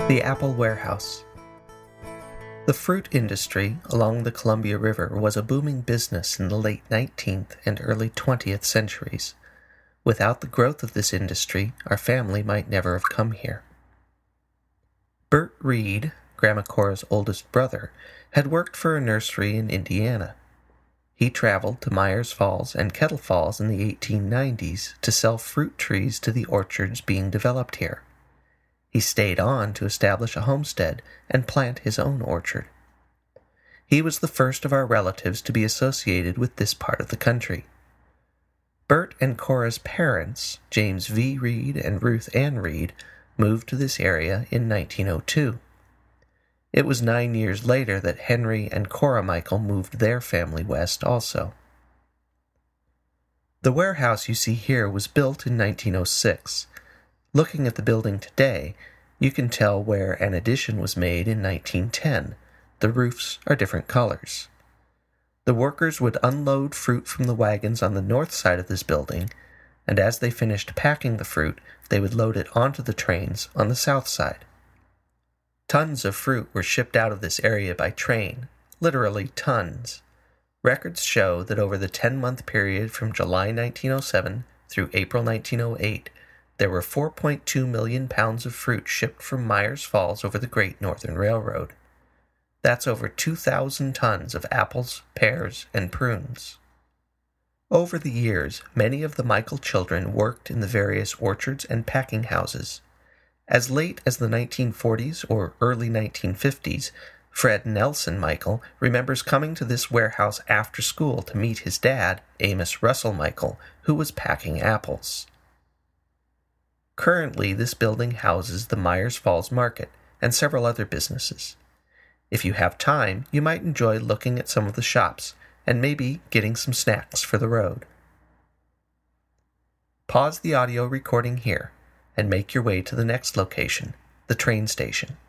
The Apple Warehouse. The fruit industry along the Columbia River was a booming business in the late 19th and early 20th centuries. Without the growth of this industry, our family might never have come here. Bert Reed, Grandma Cora's oldest brother, had worked for a nursery in Indiana. He traveled to Myers Falls and Kettle Falls in the 1890s to sell fruit trees to the orchards being developed here. He stayed on to establish a homestead and plant his own orchard. He was the first of our relatives to be associated with this part of the country. Bert and Cora's parents, James V. Reed and Ruth Ann Reed, moved to this area in 1902. It was 9 years later that Henry and Cora Michael moved their family west also. The warehouse you see here was built in 1906. Looking at the building today, you can tell where an addition was made in 1910. The roofs are different colors. The workers would unload fruit from the wagons on the north side of this building, and as they finished packing the fruit, they would load it onto the trains on the south side. Tons of fruit were shipped out of this area by train, literally tons. Records show that over the 10-month period from July 1907 through April 1908, there were 4.2 million pounds of fruit shipped from Myers Falls over the Great Northern Railroad. That's over 2,000 tons of apples, pears, and prunes. Over the years, many of the Michael children worked in the various orchards and packing houses. As late as the 1940s or early 1950s, Fred Nelson Michael remembers coming to this warehouse after school to meet his dad, Amos Russell Michael, who was packing apples. Currently, this building houses the Myers Falls Market and several other businesses. If you have time, you might enjoy looking at some of the shops and maybe getting some snacks for the road. Pause the audio recording here and make your way to the next location, the train station.